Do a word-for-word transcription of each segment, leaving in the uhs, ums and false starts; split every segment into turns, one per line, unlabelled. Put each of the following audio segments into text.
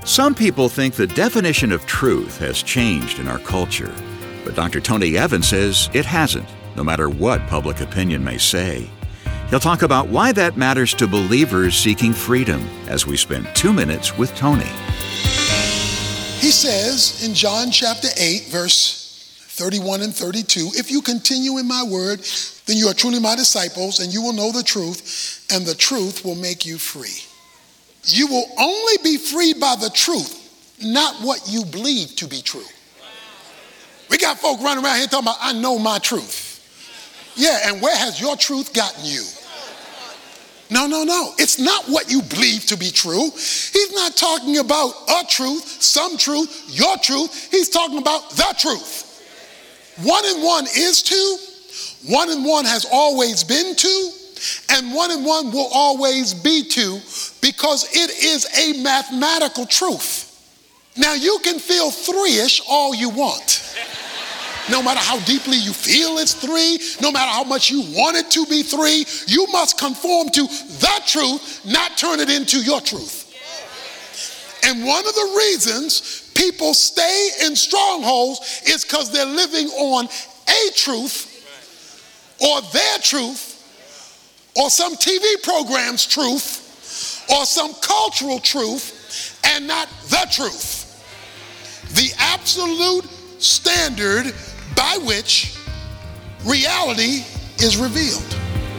Some people think the definition of truth has changed in our culture, but Doctor Tony Evans says it hasn't, no matter what public opinion may say. He'll talk about why that matters to believers seeking freedom as we spend two minutes with Tony.
He says in John chapter eight, verse thirty-one and thirty-two, if you continue in my word, then you are truly my disciples, and you will know the truth, and the truth will make you free. You will only be freed by the truth, not what you believe to be true. We got folk running around here talking about, I know my truth. Yeah, and where has your truth gotten you? No, no, no. It's not what you believe to be true. He's not talking about a truth, some truth, your truth. He's talking about the truth. One and one is two. One and one has always been two. And one and one will always be two, because it is a mathematical truth. Now, you can feel three-ish all you want. No matter how deeply you feel it's three, no matter how much you want it to be three, you must conform to the truth, not turn it into your truth. And one of the reasons people stay in strongholds is because they're living on a truth or their truth, or some T V program's truth, or some cultural truth, and not the truth. The absolute standard by which reality is revealed.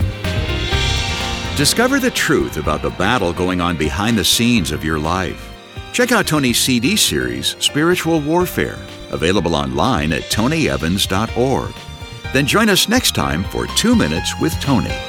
Discover the truth about the battle going on behind the scenes of your life. Check out Tony's C D series, Spiritual Warfare, available online at tony evans dot org. Then join us next time for Two Minutes with Tony.